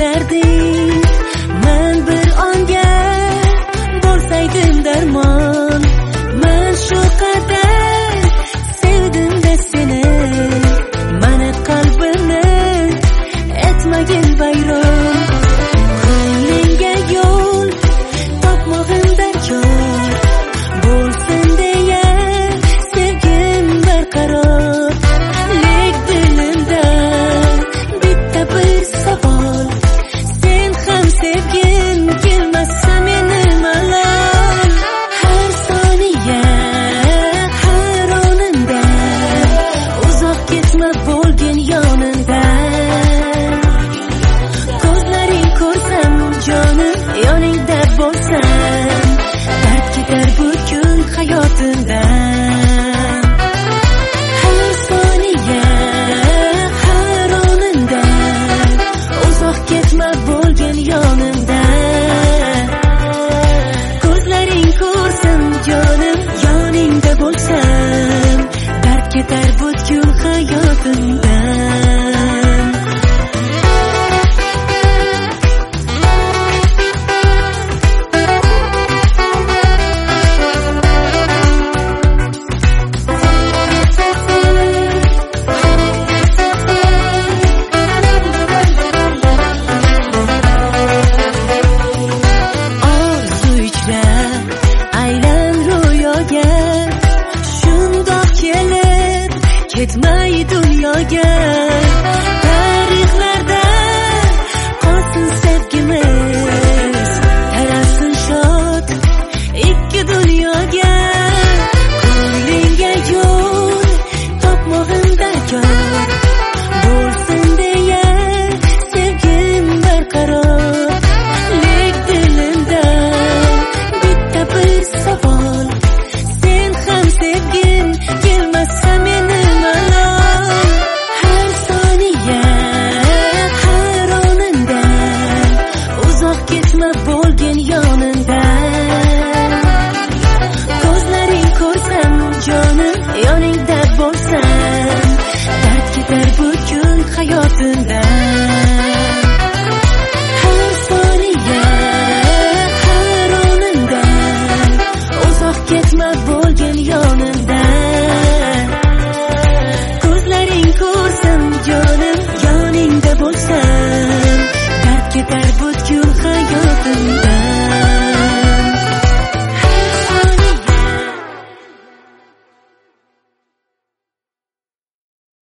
darding men bir onga bo'lsaydim darmon men shu qadar sevdim-da seni mani qalbimni etmagin vayron ko'nglingga yo'l topmog'im darkor bo'lsin deya sevgim barqaror lek dilimda bitta bir savol sen ham sevgin kelmasa meni malol har soniya har onimda uzoq ketma bo'lgin yonimda ko'zlaring ko'rsam jonim yoningda bo'lsam dard ketar butkul hayotimdan har soniya har onimda uzoq ketma bo'lgin yonimda ko'zlaring ko'rsam jonim yoningda bo'lsam dard ketar butkul hayotimdan orzu ichra aylan ro'yoga shundoq kelib ketmay dunyoga tarixlarda qolsin sevgimiz taralsin shod ikki dunyoga ko'nglingga yo'l topmog'im darkor bo'lsin deya sevgim barqaror lek dilimda bitta bir savol sen ham sevgin kelmasa meni malol har soniya har onimda uzoq ketma bo'lgin yonimda ko'zlaring ko'rsam jonim yoningda bo'lsam dard ketar butkul hayotimdan